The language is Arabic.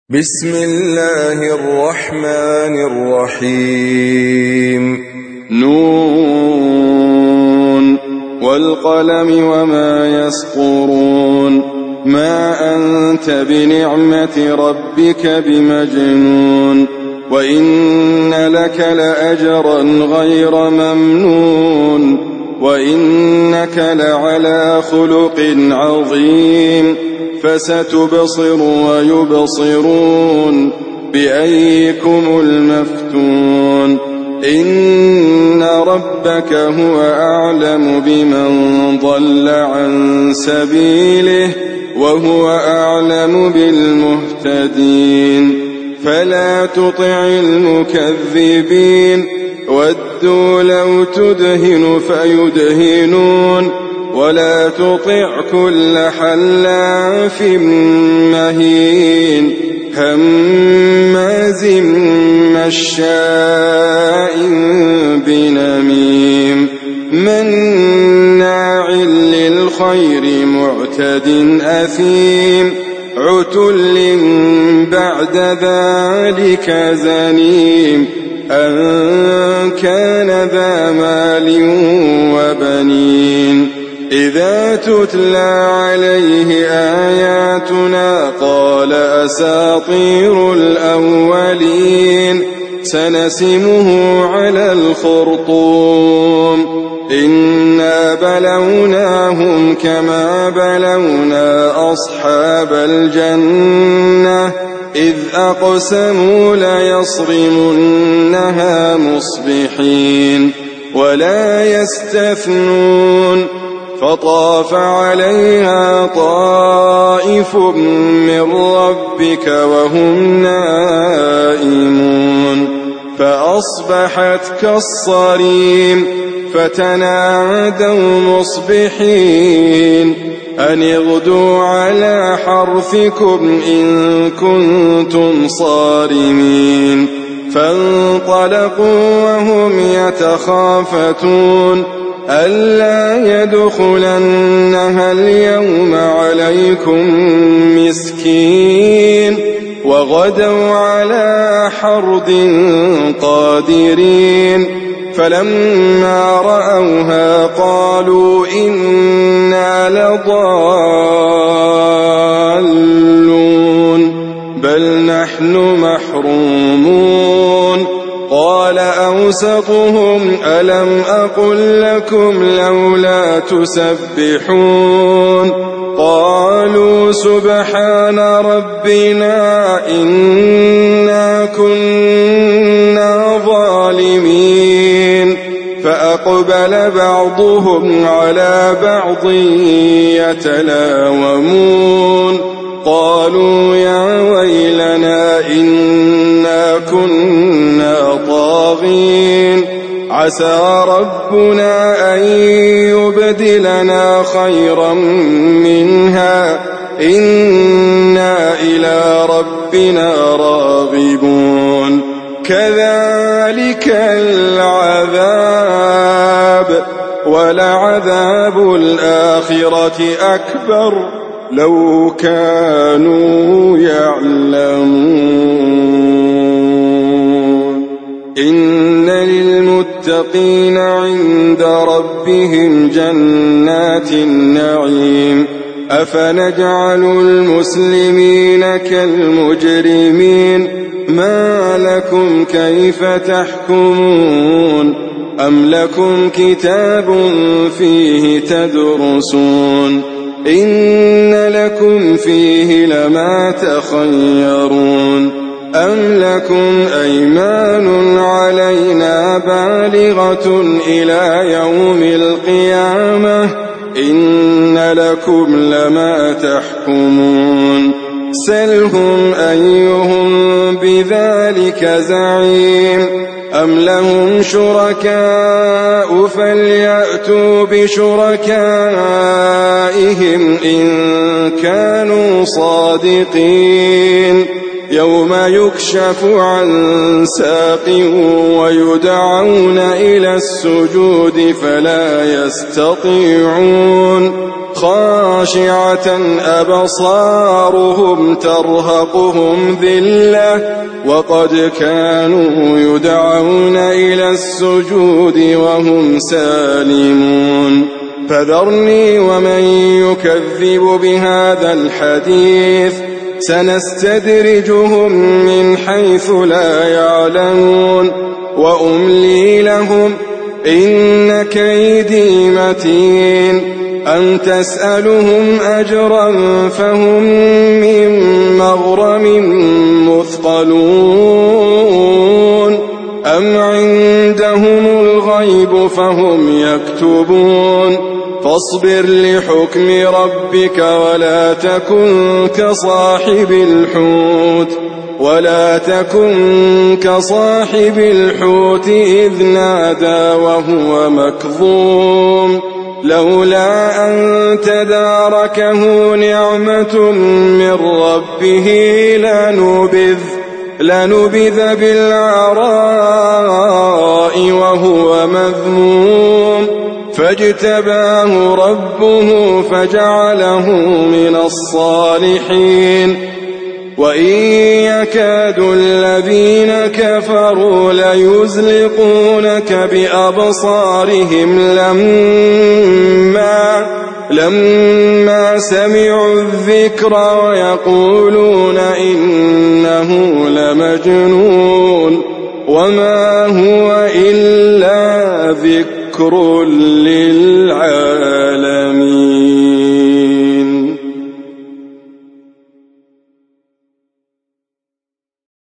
بسم الله الرحمن الرحيم نون والقلم وما يسطرون ما أنت بنعمة ربك بمجنون وإن لك لأجرا غير ممنون وإنك لعلى خلق عظيم فستبصر ويبصرون بأيكم المفتون إن ربك هو أعلم بمن ضل عن سبيله وهو أعلم بالمهتدين فلا تطع المكذبين ودوا لو تدهن فيدهنون ولا تطع كل حلاف مهين هماز مشاء بنميم مناع للخير معتد أثيم عتل بعد ذلك زنيم أن كان ذا مال وبنين إذا تتلى عليه آياتنا قال أساطير الأولين سنسمه على الخرطوم إنا بلوناهم كما بلونا أصحاب الجنة إذ أقسموا ليصرمنها مصبحين ولا يستثنون فطاف عليها طائف من ربك وهم نائمون فأصبحت كالصريم فتنادوا مصبحين أن اغدوا على حرثكم إن كنتم صارمين فانطلقوا وهم يتخافتون ألا يدخلنها اليوم عليكم مسكين وغدوا على حرد قادرين فلما رأوها قالوا إنا لضالون بل نحن محرومون قال أوسطهم ألم أقل لكم لولا تسبحون قالوا سبحان ربنا إنا كنا ظالمين فأقبل بعضهم على بعض يتلاومون قالوا يا ويلنا إنا كنا طاغين عسى ربنا أن يبدلنا خيرا منها إنا إلى ربنا راغبون كذلك العذاب ولعذاب الآخرة أكبر لو كانوا يعلمون إن للمتقين عند ربهم جنات النعيم أفنجعل المسلمين كالمجرمين ما لكم كيف تحكمون أم لكم كتاب فيه تدرسون إن لكم فيه لما تخيرون أم لكم أيمان علينا بالغة إلى يوم القيامة إن لكم لما تحكمون سلهم أيهم بذلك زعيم أم لهم شركاء فليأتوا بشركائهم إن كانوا صادقين يوم يكشف عن ساق ويدعون إلى السجود فلا يستطيعون خاشعة أبصارهم ترهقهم ذلة وقد كانوا يدعون إلى السجود وهم سالمون فذرني ومن يكذب بهذا الحديث سنستدرجهم من حيث لا يعلمون وأملي لهم إن كيدي متين أم تسألهم أجرا فهم من مغرم مثقلون أم عندهم الغيب فهم يكتبون فاصبر لحكم ربك ولا تكن كصاحب الحوت إذ نادى وهو مكظوم لولا أن تداركه نعمة من ربه لنبذ بالعراء وهو مذموم فاجتباه ربه فجعله من الصالحين وإن يكاد الذين كفروا ليزلقونك بأبصارهم لما سمعوا الذكر ويقولون إنه لمجنون وما هو إلا ذكر للعالمين.